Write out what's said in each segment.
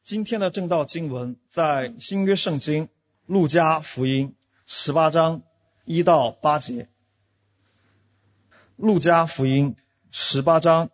今天的正道经文在新约圣经路加福音18章1到8节。路加福音18章，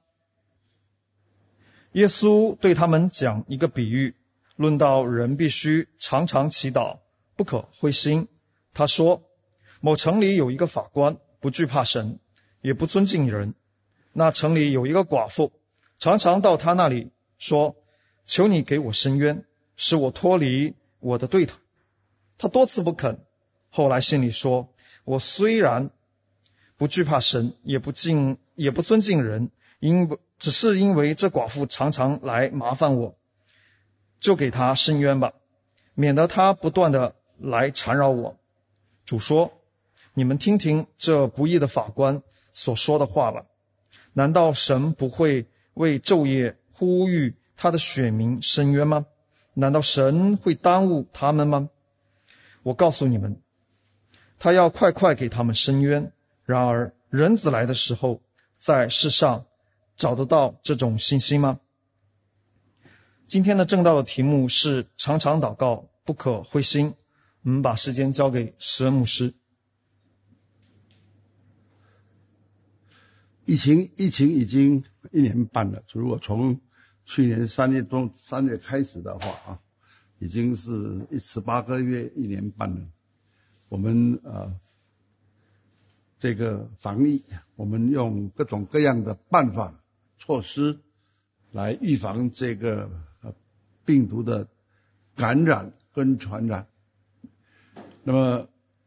耶稣对他们讲一个比喻，论到人必须常常祈祷，不可灰心。他说，某城里有一个法官，不惧怕神，也不尊敬人。那城里有一个寡妇，常常到他那里说，求你给我伸冤，使我脱离我的对头。他多次不肯，后来心里说，我虽然不惧怕神，也不尊敬人，只是因为这寡妇常常来麻烦我，就给他伸冤吧，免得他不断的来缠绕我。主说，你们听听这不义的法官所说的话吧。难道神不会为昼夜呼吁他的选民伸冤吗？难道神会耽误他们吗？我告诉你们，他要快快给他们伸冤。然而人子来的时候，在世上找得到这种信心吗？今天的正道的题目是常常祷告，不可灰心。我们把时间交给施恩牧师。 疫情已经1年半了，如果从去年3月开始的话已经是18个月1年半了。我们这个防疫，我们用各种各样的办法措施来预防这个病毒的感染跟传染。那么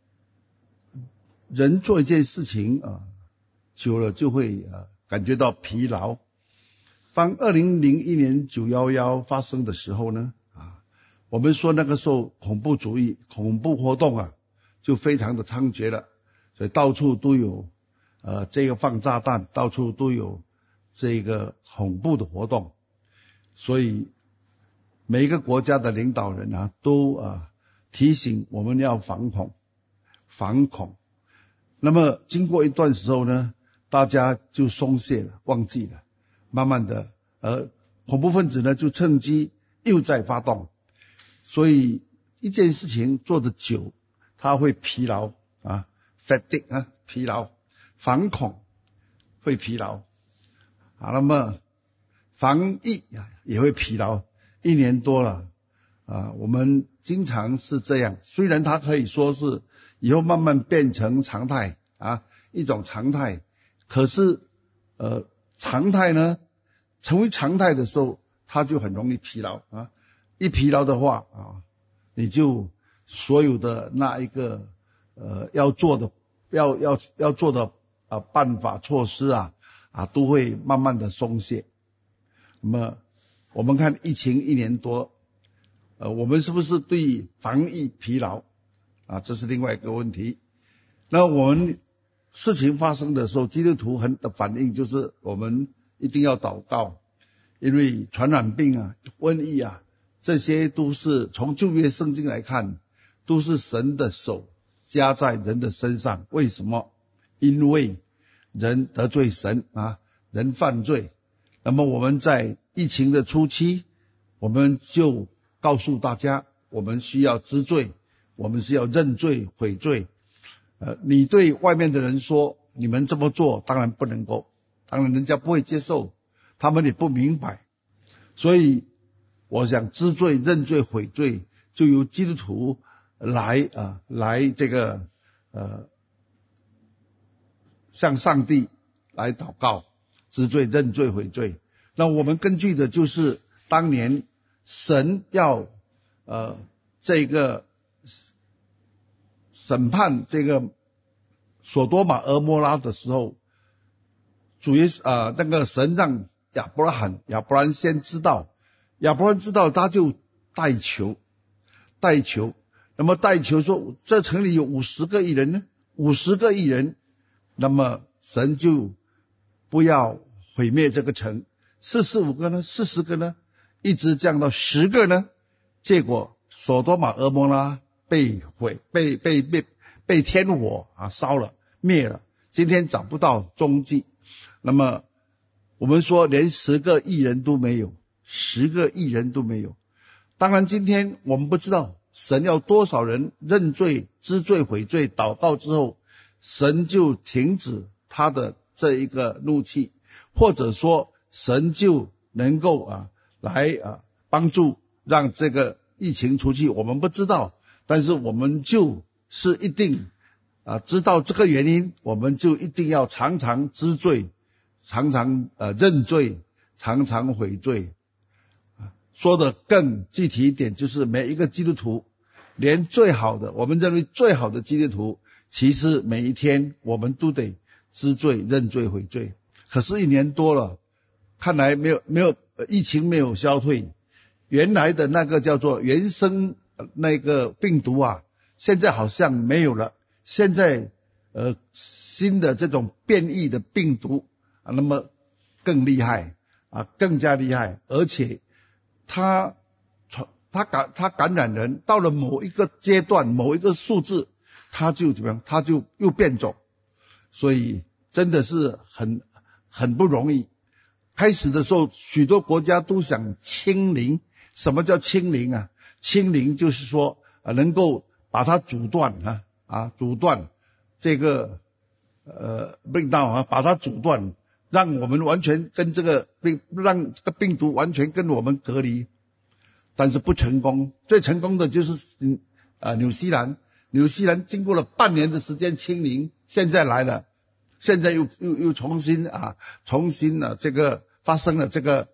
人做一件事情久了就会感觉到疲劳。当2001年911发生的时候呢我们说那个时候恐怖主义、恐怖活动就非常的猖獗了，所以到处都有这个放炸弹，到处都有这个恐怖的活动。所以每一个国家的领导人都提醒我们要防恐。那么经过一段时候呢，大家就松懈了，忘记了，慢慢的恐怖分子呢就趁机又再发动。所以一件事情做得久，他会疲劳fatigue 疲劳，防恐会疲劳那么防疫也会疲劳。1年多了我们经常是这样，虽然它可以说是以后慢慢变成常态一种常态，可是常态呢成为常态的时候，它就很容易疲劳一疲劳的话你就所有的那一个要做的办法措施都会慢慢的松懈。那么我们看疫情1年多我们是不是对防疫疲劳这是另外一个问题。那我们事情发生的时候，基督徒的反应就是我们一定要祷告，因为传染病瘟疫这些都是从旧约圣经来看，都是神的手加在人的身上。为什么？因为人得罪神人犯罪。那么我们在疫情的初期，我们就告诉大家，我们需要知罪，我们是要认罪悔罪。你对外面的人说你们这么做当然不能够，当然人家不会接受，他们也不明白。所以我想知罪认罪悔罪就由基督徒来这个向上帝来祷告，知罪认罪悔罪。那我们根据的就是当年神要这个审判这个所多玛蛾摩拉的时候，主耶稣那个神让亚伯拉罕先知道，亚伯拉罕知道他就代求。那么代求说这城里有50个义人呢，50个义人，那么神就不要毁灭这个城。45个呢，40个呢，一直降到10个呢，结果所多玛蛾摩拉被天火烧了灭了，今天找不到踪迹。那么我们说连10个义人都没有，10个义人都没有。 当然今天我们不知道神要多少人认罪、知罪、悔罪、祷告之后，神就停止他的这一个怒气，或者说神就能够来帮助让这个疫情出去，我们不知道。但是我们就是一定知道这个原因，我们就一定要常常知罪，常常认罪，常常悔罪。说的更具体一点，就是每一个基督徒，连最好的，我们认为最好的基督徒，其实每一天我们都得知罪、认罪、悔罪。可是1年多了，看来没有疫情没有消退，原来的那个叫做原生那个病毒现在好像没有了。现在新的这种变异的病毒那么更厉害更加厉害，而且它感染人到了某一个阶段、某一个数字，它就怎么样？它就又变种，所以真的是很不容易。开始的时候，许多国家都想清零。什么叫清零清零就是说能够把它阻断阻断这个病毒把它阻断，让我们完全跟这个让这个病毒完全跟我们隔离。但是不成功，最成功的就是纽西兰经过了半年的时间清零，现在来了，现在又重新这个发生了这个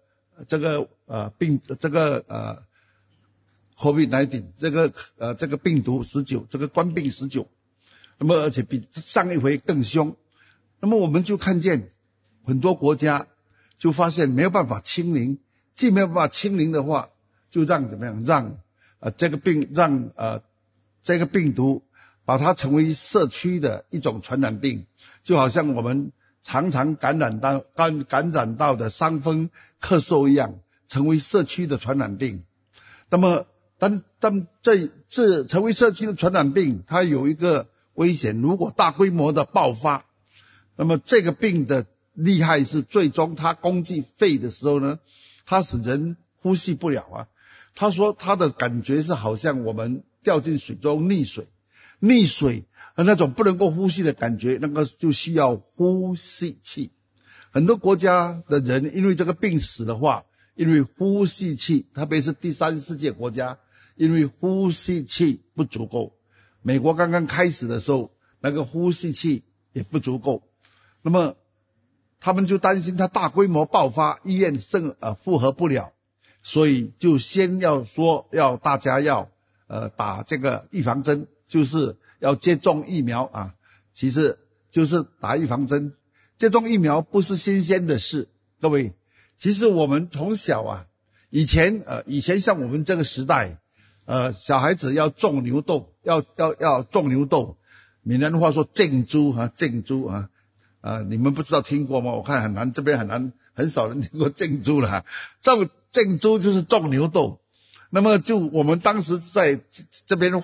COVID-19 这个病毒19，这个冠病19，那么而且比上一回更凶。那么我们就看见很多国家就发现没有办法清零，既没有办法清零的话，就让怎么样？让这个病毒把它成为社区的一种传染病，就好像我们常常感染到的伤风咳嗽一样，成为社区的传染病。那么但这成为社区的传染病，它有一个危险，如果大规模的爆发，那么这个病的厉害是最终它攻击肺的时候呢，它使人呼吸不了他说他的感觉是好像我们掉进水中溺水那种不能够呼吸的感觉，那个就需要呼吸器。很多国家的人因为这个病死的话，因为呼吸器，特别是第三世界国家，因为呼吸器不足够。美国刚刚开始的时候，那个呼吸器也不足够，那么他们就担心它大规模爆发，医院负荷不了，所以就先要大家要打这个预防针，就是要接种疫苗其实就是打预防针。接种疫苗不是新鲜的事，各位，其实我们从小以前像我们这个时代小孩子要种牛痘，要种牛痘，闽南话说种猪你们不知道听过吗？我看很难，这边很少人听过种猪了种猪就是种牛痘。那么就我们当时在这边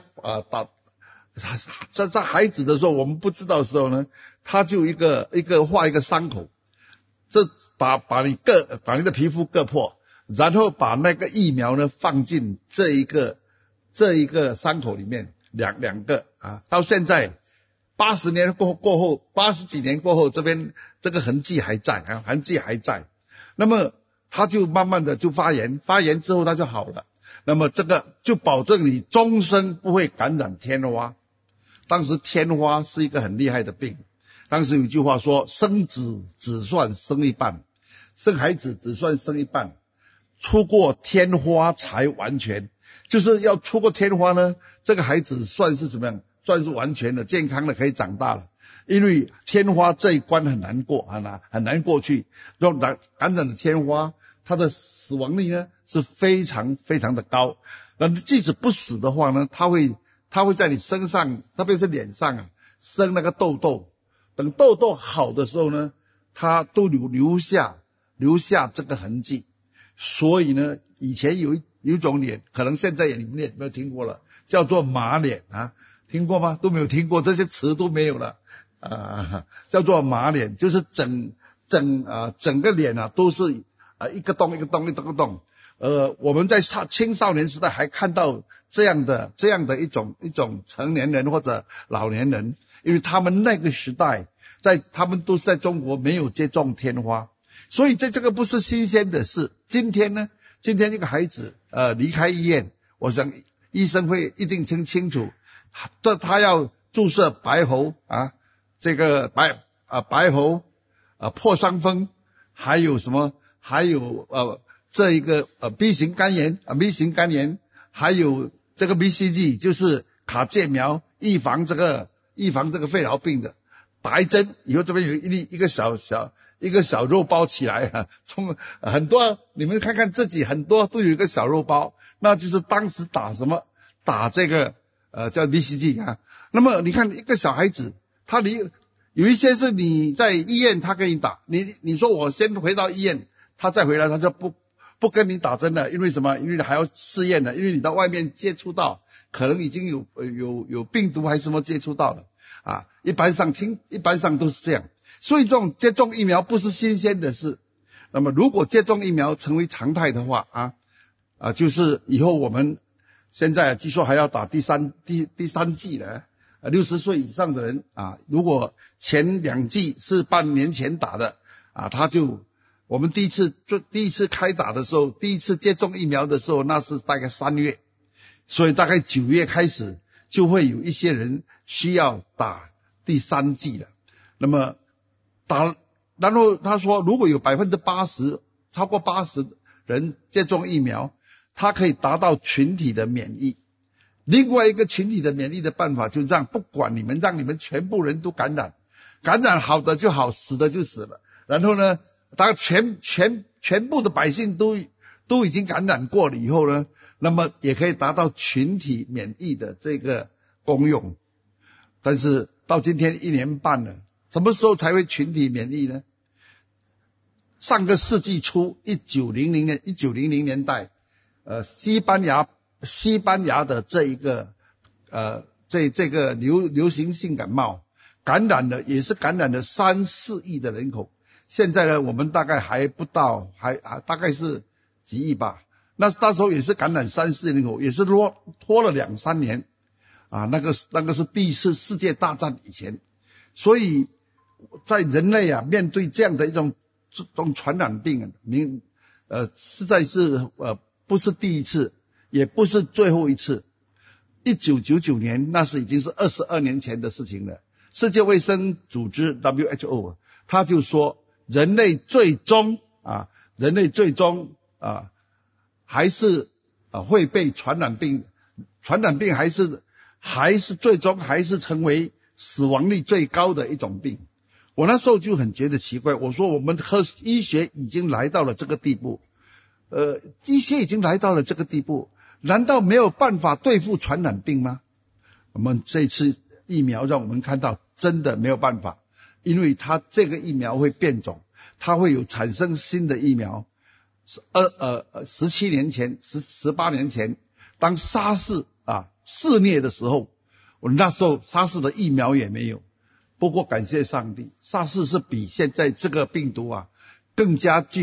在孩子的时候，我们不知道的时候呢，他就一个画一个伤口，这把你的皮肤割破，然后把那个疫苗呢放进这一个伤口里面，两个到现在80年过后，80几年过后，这边这个痕迹还在那么他就慢慢的就发炎之后他就好了。那么这个就保证你终身不会感染天花。当时天花是一个很厉害的病，当时有一句话说，生子只算生一半，生孩子只算生一半，出过天花才完全，就是要出过天花呢，这个孩子算是什么样？算是完全的健康的可以长大了。因为天花这一关很难过，很难过去，感染的天花它的死亡率呢是非常非常的高。那即使不死的话呢，它会在你身上，特别是脸上生那个痘痘，等痘痘好的时候呢，它都留下这个痕迹。所以呢，以前有一种脸，可能现在你们也没有听过了，叫做马脸听过吗？都没有听过，这些词都没有了叫做马脸，就是整个脸都是一个洞一个洞一个洞。我们在青少年时代还看到这样的一种成年人或者老年人，因为他们那个时代他们都是在中国没有接种天花，所以这个不是新鲜的事。今天一个孩子离开医院，我想医生会一定清楚，他要注射白喉这个白喉破伤风，还有什么？还有这一个B 型肝炎，还有这个 BCG， 就是卡介苗，预防这个肺痨病的。打一针以后，这边有一个小肉包起来很多你们看看自己很多都有一个小肉包，那就是当时打这个叫 BCG 那么你看一个小孩子，有一些是你在医院他给你打，你说我先回到医院，他再回来他就不跟你打针了，因为什么？因为还要试验的，因为你到外面接触到，可能已经有病毒还是什么接触到了一般上都是这样。所以这种接种疫苗不是新鲜的事。那么如果接种疫苗成为常态的话就是以后我们现在据说还要打第三剂了，60岁以上的人如果前2剂是半年前打的我们第一次开打的时候，第一次接种疫苗的时候，那是大概3月，所以大概9月开始就会有一些人需要打第3剂了。那么然后他说，如果有80%超过80人接种疫苗，他可以达到群体的免疫。另外一个群体的免疫的办法，就是不管让你们全部人都感染好的就好，死的就死了。然后呢，当全部的百姓都已经感染过了以后呢，那么也可以达到群体免疫的这个功用。但是到今天1年半了，什么时候才会群体免疫呢？上个世纪初1900年代西班牙的这一个这个流行性感冒也是感染了3-4亿的人口。现在呢，我们大概还不到，大概是几亿吧。那时候也是感染3-4亿人口，也是拖了2-3年那个是第一次世界大战以前。所以在人类面对这样的一种传染病实在是不是第一次，也不是最后一次。1999年那是已经是22年前的事情了。世界卫生组织 WHO 他就说人类最终还是会被传染病还是最终还是成为死亡率最高的一种病。我那时候就很觉得奇怪，我说我们医学已经来到了这个地步，难道没有办法对付传染病吗？我们这次疫苗让我们看到真的没有办法，因为它这个疫苗会变种，它会有产生新的疫苗。17年前18年前当沙士肆虐的时候，我那时候沙士的疫苗也没有。不过感谢上帝，沙士是比现在这个病毒更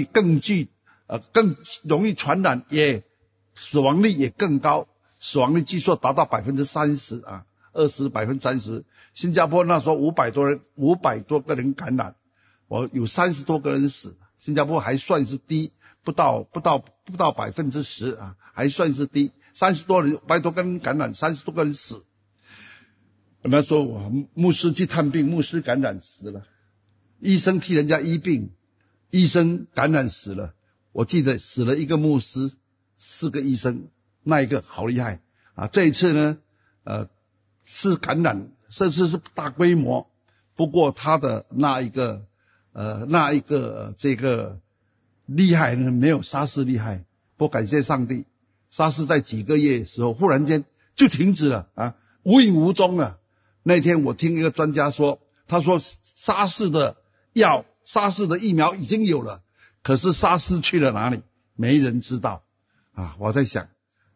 容易传染，也死亡率也更高，死亡率据说达到 30%，20%30%。新加坡那时候500多个人感染，有30多个人死。新加坡还算是低，不到 10%还算是低。500多个人感染，30多个人死。那时候牧师去探病，牧师感染死了，医生替人家医病，医生感染死了。我记得死了一个牧师，4个医生，那一个好厉害这一次呢是感染，这次是大规模，不过他的那一个这个厉害呢没有沙士厉害。不过感谢上帝，沙士在几个月的时候忽然间就停止了无影无踪了。那天我听一个专家说，他说沙士的疫苗已经有了，可是沙士去了哪里没人知道我在想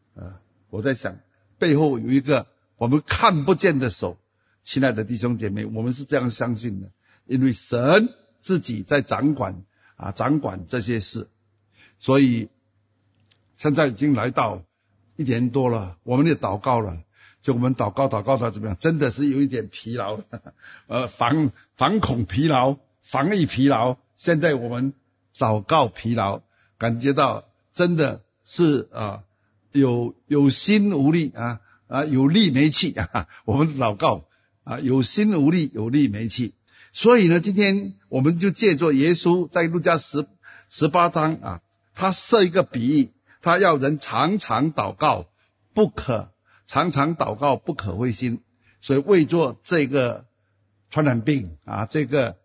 背后有一个我们看不见的手。亲爱的弟兄姐妹，我们是这样相信的，因为神自己在掌管这些事。 所以现在已经来到1年多了，我们也祷告了，就我们祷告到怎么样，真的是有一点疲劳了，防恐疲劳，防疫疲劳，现在我们祷告疲劳，感觉到真的是有心无力有力没气我们祷告有心无力，有力没气。所以呢，今天我们就借着耶稣在路加18章他设一个比喻，他要人常常祷告，不可灰心。所以为着这个传染病这个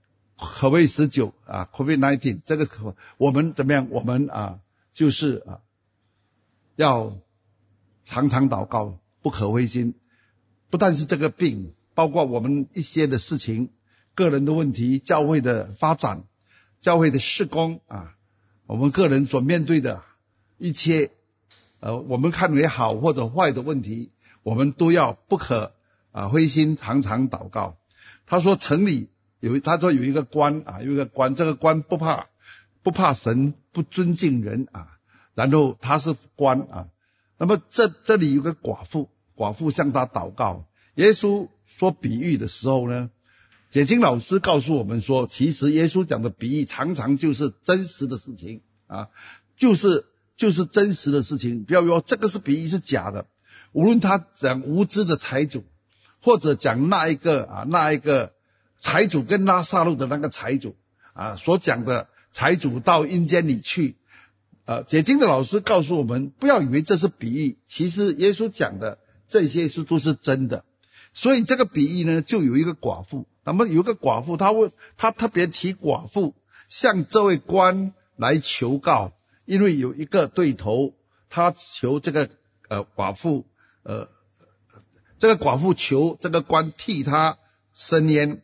COVID-19 COVID-19 这个我们怎么样？我们就是要常常祷告，不可灰心。不但是这个病，包括我们一些的事情，个人的问题，教会的发展，教会的事工我们个人所面对的一切我们看为好或者坏的问题，我们都要不可灰心，常常祷告。他说城里他说有一个官有一个官，这个官不怕神，不尊敬人然后他是官那么这里有个寡妇向他祷告。耶稣说比喻的时候呢，解经老师告诉我们说，其实耶稣讲的比喻常常就是真实的事情就是真实的事情。不要说这个是比喻是假的，无论他讲无知的财主，或者讲那一个财主跟拉撒路的那个财主所讲的财主到阴间里去解经的老师告诉我们，不要以为这是比喻，其实耶稣讲的这些都是真的。所以这个比喻呢，就有一个寡妇，那么有一个寡妇，他特别提寡妇向这位官来求告，因为有一个对头，他求这个寡妇这个寡妇求这个官替他伸冤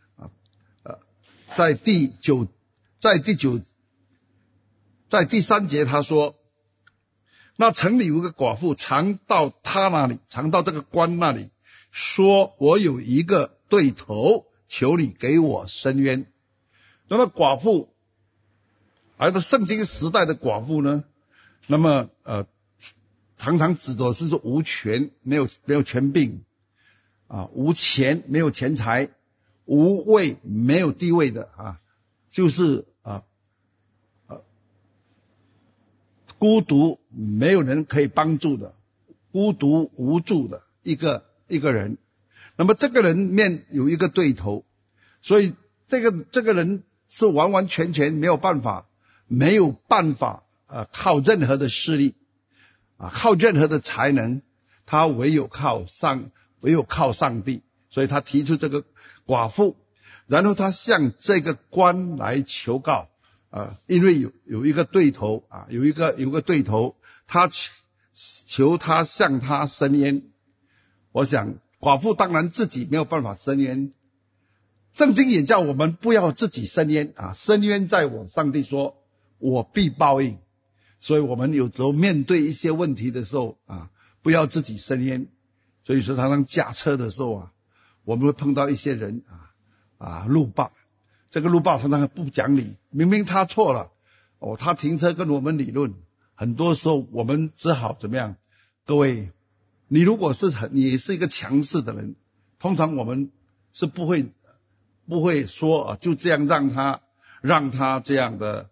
在第3节他说，那城里有个寡妇常到这个官那里，说我有一个对头，求你给我伸冤。那么寡妇而在圣经时代的寡妇呢，那么常常指的是无权，没有权柄无钱，没有钱财，无位，没有地位的就是孤独，没有人可以帮助的，孤独无助的一个人。那么这个人面有一个对头，所以这个人是完完全全没有办法靠任何的势力靠任何的才能，他唯有靠上帝。所以他提出这个寡妇，然后他向这个官来求告因为有一个对头有一个对头，他求他向他伸冤。我想寡妇当然自己没有办法伸冤，圣经也叫我们不要自己伸冤伸冤在我，上帝说我必报应。所以我们有时候面对一些问题的时候不要自己伸冤。所以说常常驾车的时候我们会碰到一些人路霸，这个路霸常常不讲理，明明他错了他停车跟我们理论，很多时候我们只好怎么样？各位，你如果你是一个强势的人，通常我们是不会说就这样让他这样的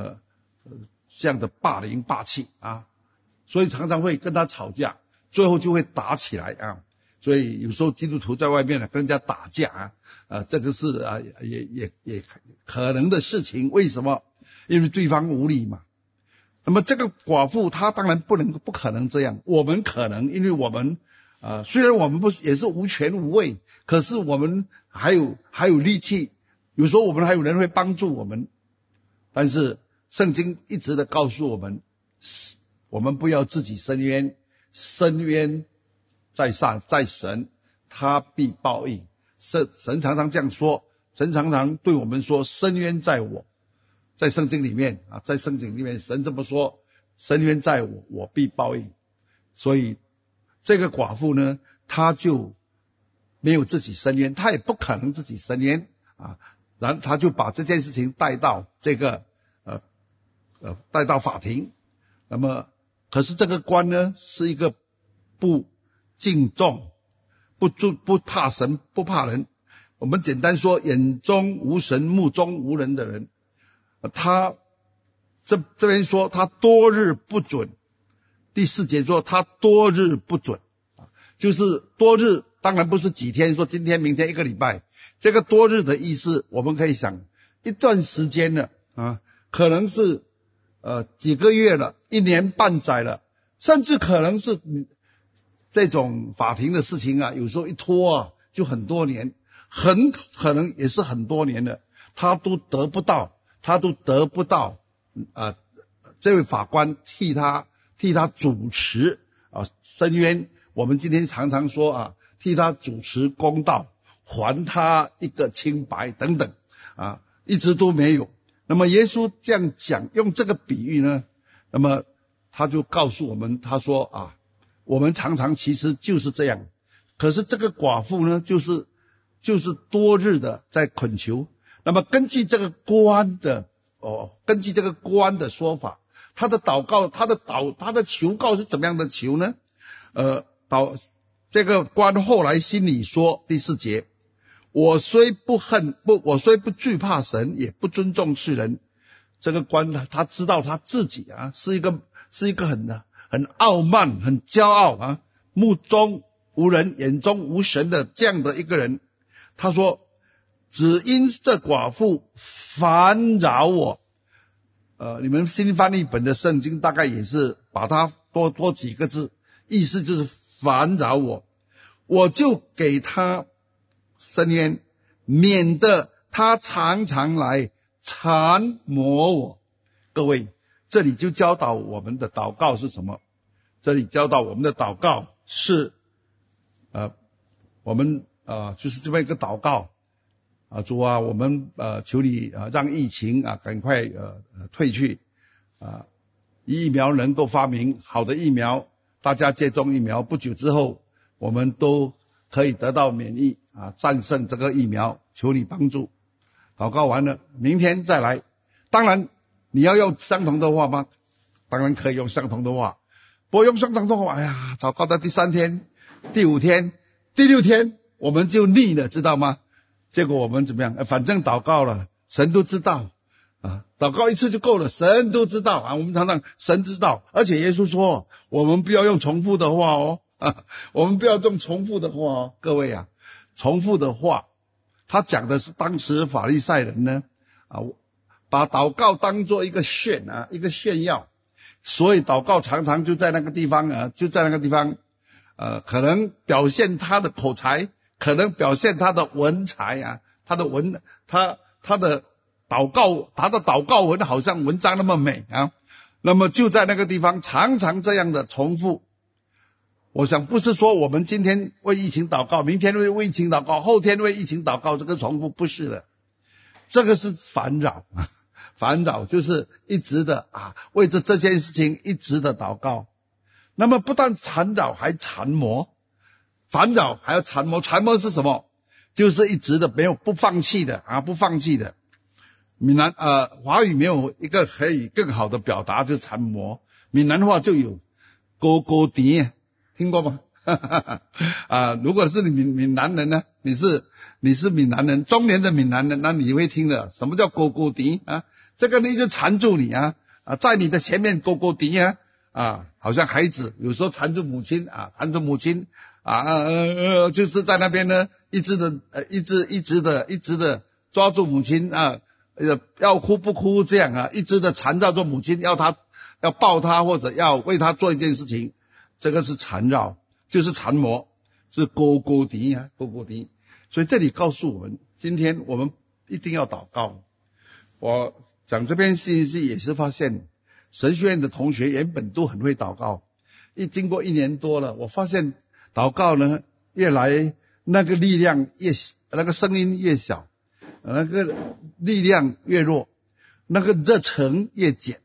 霸凌霸气所以常常会跟他吵架，最后就会打起来所以有时候基督徒在外面跟人家打架这个是也可能的事情。为什么？因为对方无理嘛。那么这个寡妇她当然不可能这样，我们可能，因为我们虽然我们也是无权无位，可是我们还有力气，有时候我们还有人会帮助我们。但是圣经一直的告诉我们，我们不要自己伸冤，伸冤在神，他必报应。神常常这样说，神常常对我们说，伸冤在我。在圣经里面神这么说，伸冤在我，我必报应。所以这个寡妇呢，她就没有自己伸冤，她也不可能自己伸冤然后她就把这件事情带到这个带到法庭。那么可是这个官呢，是一个不敬重、不怕神、不怕人，我们简单说眼中无神、目中无人的人。他这边说他多日不准，第4节说他多日不准，就是多日当然不是几天，说今天明天1个礼拜，这个多日的意思我们可以想一段时间了啊，可能是几个月了，1年半载了，甚至可能是这种法庭的事情啊，有时候一拖啊就很多年，很可能也是很多年了，他都得不到这位法官替他主持申冤。我们今天常常说啊，替他主持公道，还他一个清白等等啊，一直都没有。那么耶稣这样讲，用这个比喻呢，那么他就告诉我们，他说啊，我们常常其实就是这样，可是这个寡妇呢，就是多日的在恳求。那么根据这个官的说法，他的祷告，他的求告是怎么样的求呢？这个官后来心里说，第4节，我虽不惧怕神，也不尊重世人。这个官他知道他自己啊是一个很傲慢、很骄傲啊，目中无人、眼中无神的这样的一个人。他说，只因这寡妇烦扰我。你们新翻译本的圣经大概也是把它多几个字，意思就是烦扰我，我就给他申冤，免得他常常来缠磨我。各位，这里就教导我们的祷告是什么？这里教导我们的祷告是我们就是这么一个祷告主啊，我们求你让疫情赶快退去疫苗能够发明好的疫苗，大家接种疫苗不久之后，我们都可以得到免疫战胜这个疫苗，求你帮助。祷告完了，明天再来。当然你要用相同的话吗？当然可以用相同的话，不过用相同的话，祷告到第3天、第5天、第6天我们就腻了，知道吗？结果我们怎么样？反正祷告了，神都知道祷告一次就够了，神都知道我们常常神知道，而且耶稣说我们不要用重复的话我们不要用重复的话各位重复的话，他讲的是当时法利赛人呢把祷告当作一个炫耀，所以祷告常常就在那个地方可能表现他的口才，可能表现他的文采他的祷告文好像文章那么美那么就在那个地方常常这样的重复。我想不是说我们今天为疫情祷告，明天为疫情祷告，后天为疫情祷告，这个重复不是的，这个是烦扰就是一直的为着这件事情一直的祷告。那么不但缠扰还缠磨，烦扰还要缠磨。缠磨是什么？就是一直的不放弃的闽南华语没有一个可以更好的表达，就是缠磨。闽南话就有勾勾甜，听过吗？如果是你闽南人呢，你是闽南人，中年的闽南人，那你会听的。什么叫勾勾甜这个呢就缠住你在你的前面勾勾甜好像孩子有时候缠住母亲就是在那边呢一直的抓住母亲要哭不哭这样一直的缠绕着母亲，要抱她或者要为她做一件事情，这个是缠绕，就是缠磨，是勾勾甜。所以这里告诉我们，今天我们一定要祷告。我讲这篇信息也是发现神学院的同学原本都很会祷告，经过1年多了，我发现祷告呢越来那个力量那个声音越小，那个力量越弱，那个热忱越减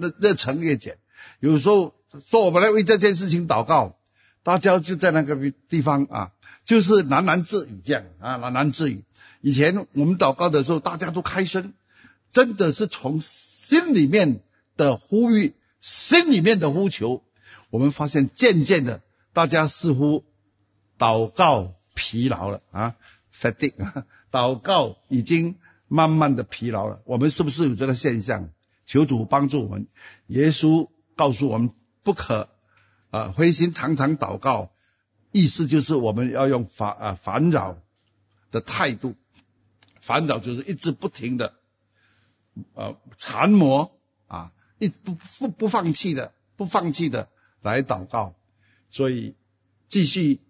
有时候说我们来为这件事情祷告，大家就在那个地方就是喃喃自语这样喃喃自语。以前我们祷告的时候大家都开声，真的是从心里面的呼吁，心里面的呼求，我们发现渐渐的大家似乎祷告疲劳了fatigue 祷告已经慢慢的疲劳了。我们是不是有这个现象？求主帮助我们。耶稣告诉我们不可灰心，常常祷告，意思就是我们要用烦扰的态度，烦扰就是一直不停的缠磨不放弃的来祷告。所以继续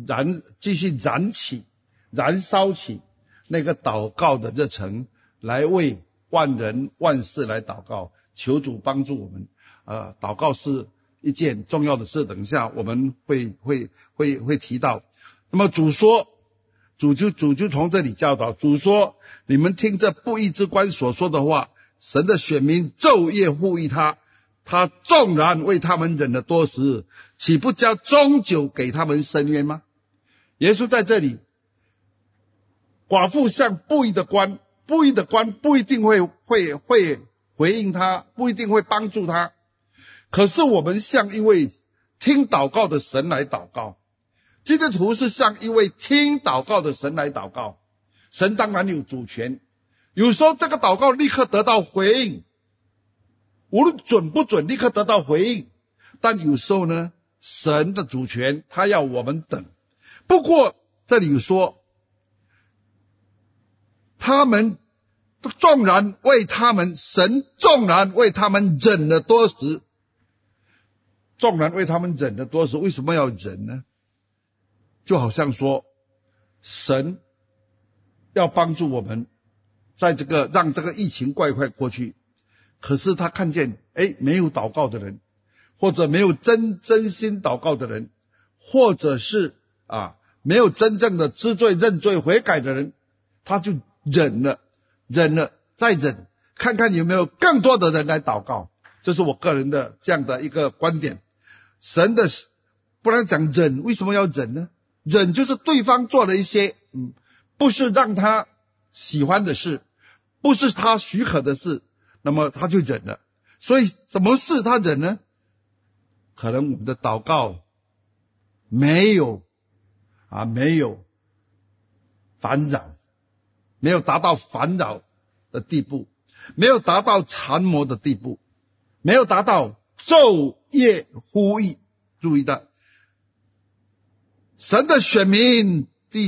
燃烧起那个祷告的热忱，来为万人万事来祷告。求主帮助我们。祷告是一件重要的事，等一下我们会提到。那么主就从这里教导，主说：你们听这不义之官所说的话，神的选民昼夜呼吁他，他纵然为他们忍了多时，岂不将终久给他们伸冤吗？耶稣在这里，寡妇向不义的官不一定会回应他，不一定会帮助他。可是我们向一位听祷告的神来祷告，基督徒是向一位听祷告的神来祷告。神当然有主权，有时候这个祷告立刻得到回应，无论准不准立刻得到回应，但有时候呢，神的主权他要我们等。不过这里有说，神纵然为他们忍了多时，为什么要忍呢？就好像说，神要帮助我们在让这个疫情快过去，可是他看见没有祷告的人，或者没有真心祷告的人，或者是没有真正的知罪认罪悔改的人，他就忍了再忍，看看有没有更多的人来祷告。这是我个人的这样的一个观点。神的不然讲忍，为什么要忍呢？忍就是对方做了一些不是让他喜欢的事，不是他许可的事，那么他就忍了。所以什么事他忍呢？可能我们的祷告没有烦扰，没有达到烦扰的地步，没有达到缠磨的地步，没有达到昼夜呼吁。注意的，神的选民第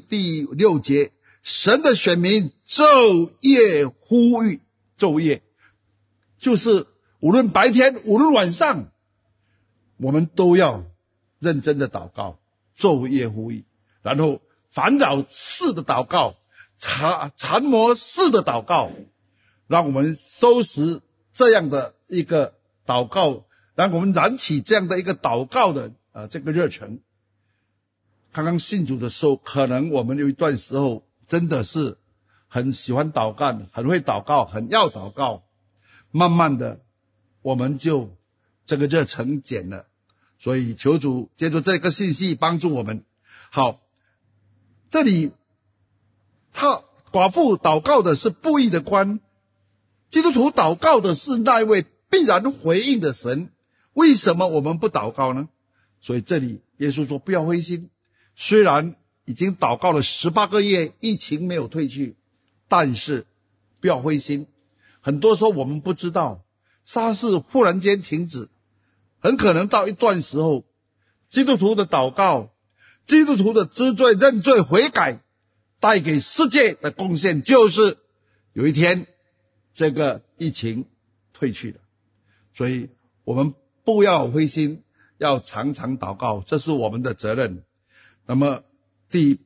6节，神的选民昼夜呼吁。昼夜就是无论白天无论晚上，我们都要认真的祷告，昼夜呼吁。然后烦扰式的祷告，缠磨式的祷告，让我们收拾这样的一个祷告，让我们燃起这样的一个祷告的这个热忱。刚刚信主的时候，可能我们有一段时候真的是很喜欢祷告，很会祷告，很要祷告，慢慢的我们就这个热忱减了。所以求主借助这个信息帮助我们。好，这里寡妇祷告的是不义的官，基督徒祷告的是那一位必然回应的神。为什么我们不祷告呢？所以这里耶稣说不要灰心，虽然已经祷告了18个月，疫情没有退去，但是不要灰心。很多时候我们不知道沙士忽然间停止，很可能到一段时候，基督徒的祷告，基督徒的知罪认罪悔改带给世界的贡献，就是有一天这个疫情退去了。所以我们不要灰心，要常常祷告，这是我们的责任。那么第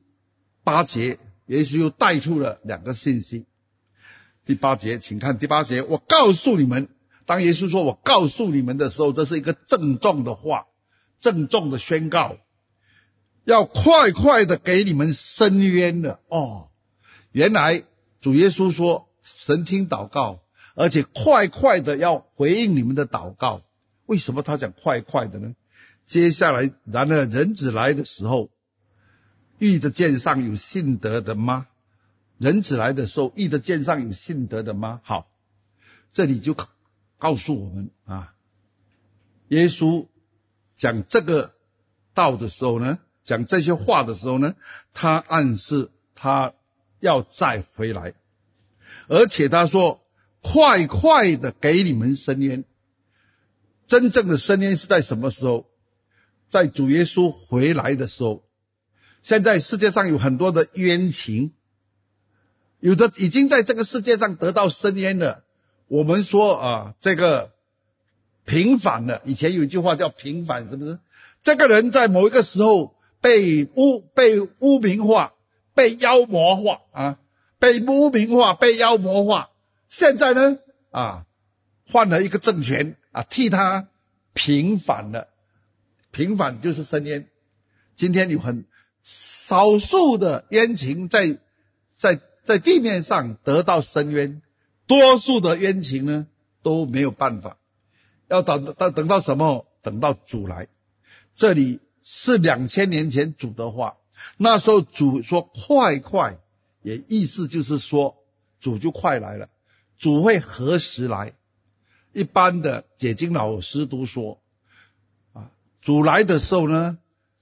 8节耶稣又带出了2个信息。第8节，请看第8节，我告诉你们，当耶稣说我告诉你们的时候，这是一个郑重的话，郑重的宣告，要快的给你们伸冤了。原来主耶稣说神听祷告，而且快的要回应你们的祷告。为什么他讲快的呢？接下来，然而人子来的时候，遇着剑上有信德的吗？人子来的时候，遇着剑上有信德的吗？好，这里就告诉我们啊，耶稣讲这个道的时候呢，讲这些话的时候呢，他暗示他要再回来，而且他说快快的给你们伸冤。真正的伸冤是在什么时候？在主耶稣回来的时候。现在世界上有很多的冤情，有的已经在这个世界上得到伸冤了。我们说这个平反了，以前有一句话叫平反，是不是？这个人在某一个时候被污名化，被妖魔化被污名化，被妖魔化。现在呢换了一个政权替他平反了。平反就是伸冤。今天有很少数的冤情在地面上得到伸冤，多数的冤情呢都没有办法。要等到什么？等到主来。这里是2000年前主的话，那时候主说快快，也意思就是说主就快来了。主会何时来？一般的解经老师都说主来的时候呢，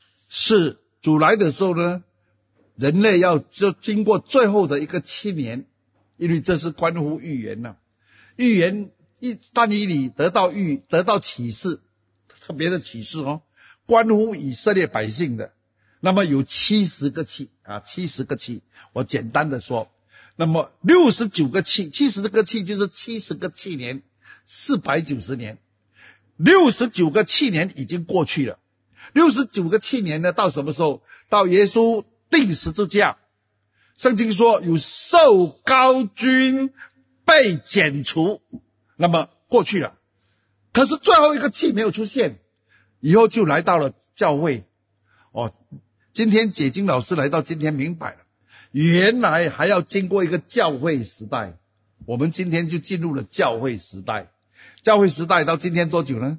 人类要就经过最后的一个7年，因为这是关乎预言预言但以理得到启示，特别的启示关乎以色列百姓的。那么有70个气70个气，我简单的说，那么69个气，70个气就是70个7年，490年。69个7年已经过去了。69个7年呢，到什么时候？到耶稣钉十字架。圣经说有受膏君被剪除，那么过去了。可是最后一个气没有出现，以后就来到了教会。今天解经老师来到今天明白了，原来还要经过一个教会时代。我们今天就进入了教会时代。教会时代到今天多久呢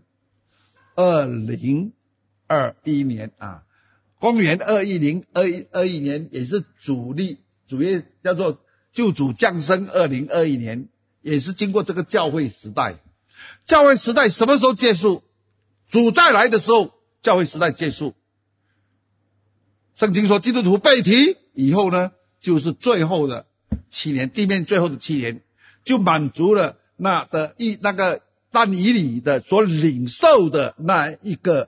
？2021年公元21年也是主业叫做救主降生2021年，也是经过这个教会时代。教会时代什么时候结束？主再来的时候，教会时代结束。圣经说基督徒被提以后呢，就是最后的7年，地面最后的7年，就满足了那个但以理的所领受的那一个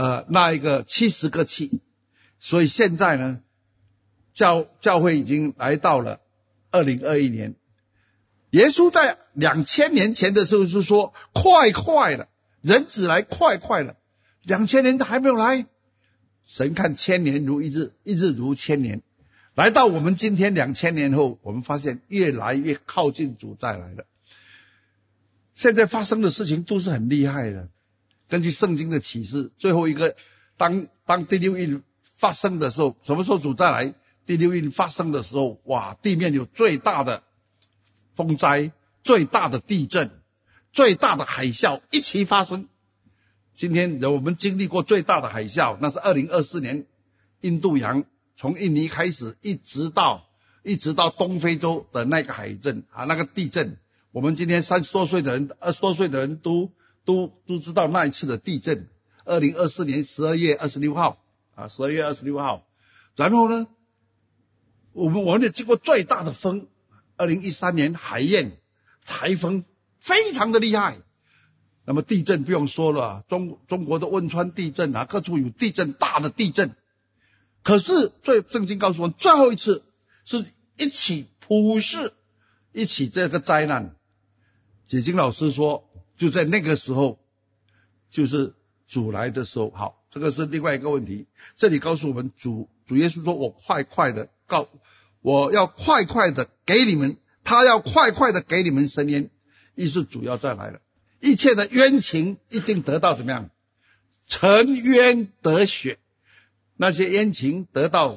70个气。所以现在呢，教会已经来到了2021年。耶稣在2000年前的时候是说快快了，人子来快快了。2000年他还没有来。神看1000年如一日，一日如1000年。来到我们今天2000年后，我们发现越来越靠近主再来了。现在发生的事情都是很厉害的。根据圣经的启示，最后一个当第六印发生的时候，什么时候主再来？第六印发生的时候，哇，地面有最大的风灾，最大的地震，最大的海啸一起发生。今天我们经历过最大的海啸，那是2024年印度洋从印尼开始一直到东非洲的那个海震那个地震。我们今天30多岁的人20多岁的人都知道那一次的地震。2024年12月26号12月26号。然后呢，我们也经过最大的风，2013年海燕台风非常的厉害。那么地震不用说了，中国的汶川地震各处有地震，大的地震。可是圣经告诉我们，最后一次是一起普世，一起这个灾难。解经老师说，就在那个时候，就是主来的时候。好，这个是另外一个问题。这里告诉我们，主耶稣说，我要快快的给你们，他要快快的给你们伸冤，意思主要再来了。一切的冤情一定得到怎么样？沉冤得雪。那些冤情得到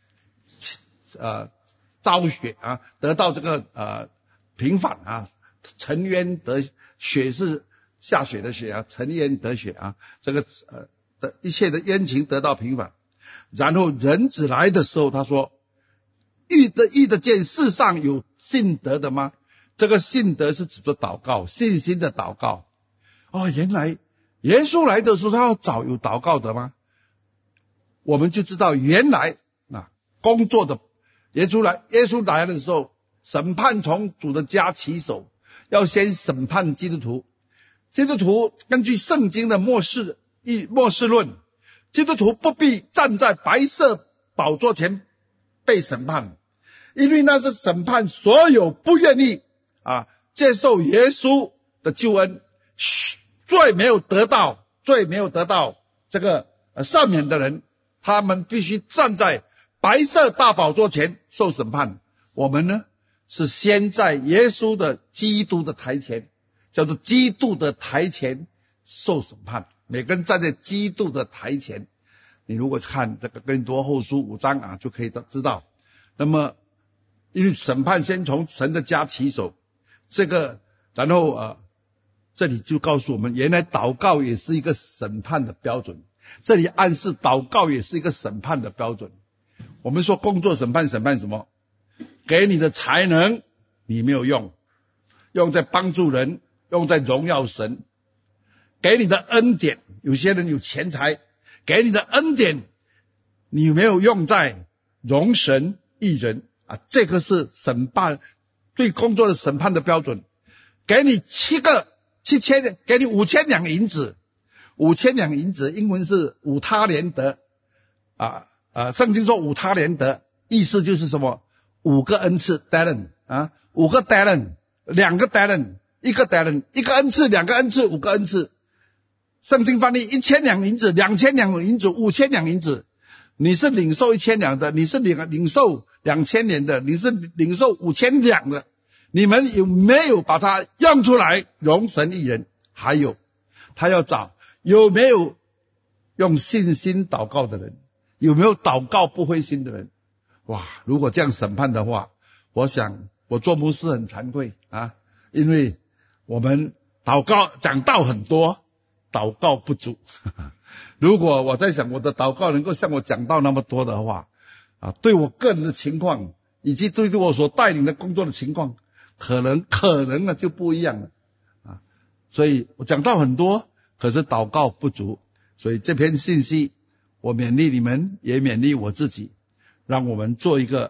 昭雪得到这个平反沉冤得雪是下雪的雪沉冤得雪这个的一切的冤情得到平反。然后人子来的时候，他说：义的见世上有信德的吗？ 这个信德是指着祷告，信心的祷告。原来耶稣来的时候他要找有祷告的吗？我们就知道原来工作的耶稣来的时候，审判从主的家起手，要先审判基督徒。基督徒根据圣经的末世论，基督徒不必站在白色宝座前被审判，因为那是审判所有不愿意接受耶稣的救恩，罪没有得到这个赦免的人，他们必须站在白色大宝座前受审判。我们呢，是先在耶稣的基督的台前，叫做基督的台前受审判。每个人站在基督的台前，你如果看这个哥林多后书5章就可以知道。那么因为审判先从神的家起手，然后这里就告诉我们，原来祷告也是一个审判的标准。这里暗示祷告也是一个审判的标准。我们说工作审判什么？给你的才能你没有用在帮助人，用在荣耀神。给你的恩典，有些人有钱财，给你的恩典你没有用在容神益人这个是审判，对工作的审判的标准。给你7000，给你5000两银子，5000两银子英文是五他连德圣经说五他连德，意思就是什么？5个恩赐 talent 5个 talent， 2个 talent， 1个 talent， 1个恩赐，2个恩赐，5个恩赐。圣经翻译1000两银子，2000两银子，5000两银子。你是领受1000两的，你是领受2000年的，你是领受5000两的，你们有没有把它用出来容神益人？还有他要找有没有用信心祷告的人，有没有祷告不灰心的人。如果这样审判的话，我想我做牧师很惭愧因为我们讲道很多，祷告不足如果我在想我的祷告能够像我讲道那么多的话对我个人的情况以及对我所带领的工作的情况，可能就不一样了所以我讲道很多，可是祷告不足。所以这篇信息我勉励你们，也勉励我自己，让我们做一个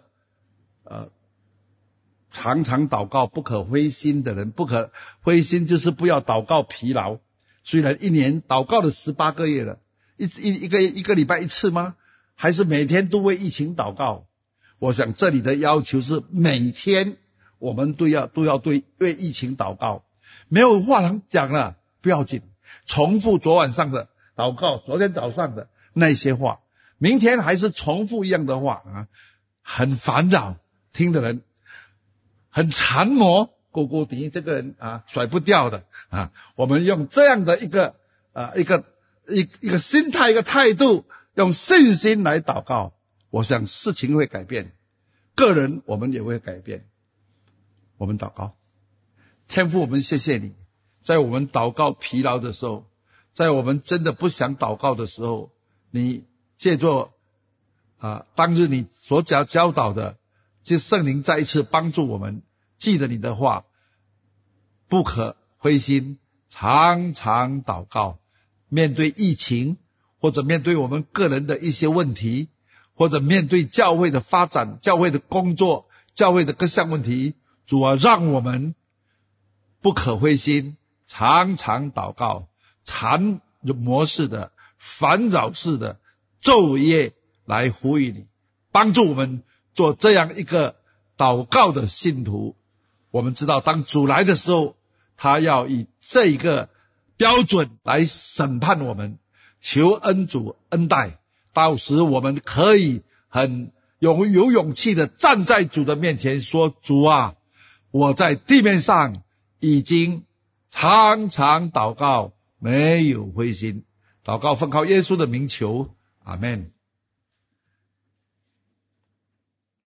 常常祷告不可灰心的人。不可灰心就是不要祷告疲劳。虽然一年祷告了18个月了，一个礼拜一次吗？还是每天都为疫情祷告？我想这里的要求是每天我们都要为疫情祷告。没有话能讲了不要紧，重复昨晚上的祷告，昨天早上的那些话，明天还是重复一样的话很烦扰听的人，很缠磨狗迪这个人甩不掉的我们用这样的一个心态，一个态度，用信心来祷告，我想事情会改变，个人我们也会改变。我们祷告。天父，我们谢谢你，在我们祷告疲劳的时候，在我们真的不想祷告的时候，你借着当日你所教导的，就圣灵再一次帮助我们记得你的话，不可灰心，常常祷告。面对疫情，或者面对我们个人的一些问题，或者面对教会的发展，教会的工作，教会的各项问题，主让我们不可灰心，常常祷告，缠磨式的，烦扰式的，昼夜来呼吁你，帮助我们做这样一个祷告的信徒。我们知道当主来的时候，他要以这一个标准来审判我们，求恩主恩待，到时我们可以很有勇气的站在主的面前说，主我在地面上已经常常祷告，没有灰心。祷告奉靠耶稣的名求，阿们。